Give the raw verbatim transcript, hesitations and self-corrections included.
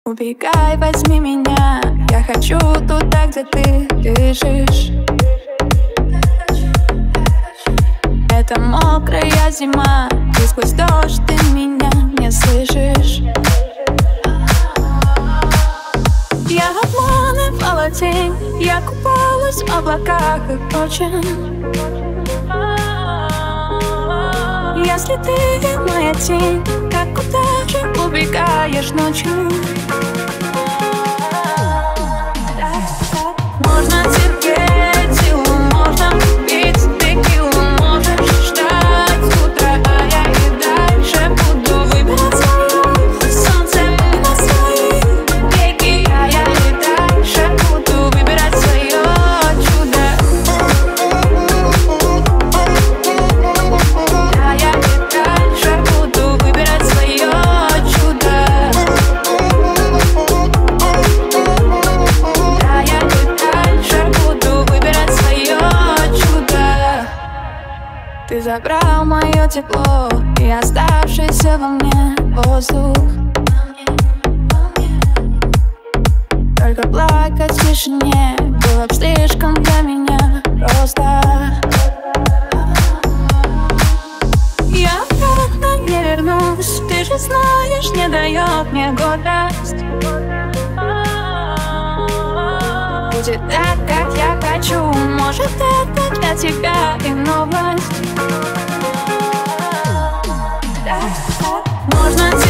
Убегай, возьми меня, я хочу туда, где ты дышишь. Это мокрая зима, и сквозь дождь ты меня не слышишь. Я обманывала тень, я купалась в облаках и очень. Если ты моя тень, так куда же убегаешь ночью? Можно терпеть силу, можно пить текилу, можешь ждать утра, а я и дальше буду выбирать свое солнце на свои веки, а я и дальше буду выбирать свое чудо. А я и дальше буду выбирать свое чудо. А я и дальше буду выбирать свое чудо. Ты забрал мое тепло и оставшийся во мне воздух. Только плакать в тишине было б слишком для меня просто. Я обратно не вернусь, ты же знаешь, не дает мне гордость. Будет так, как я хочу, может это для тебя и новость. Так, так. Можно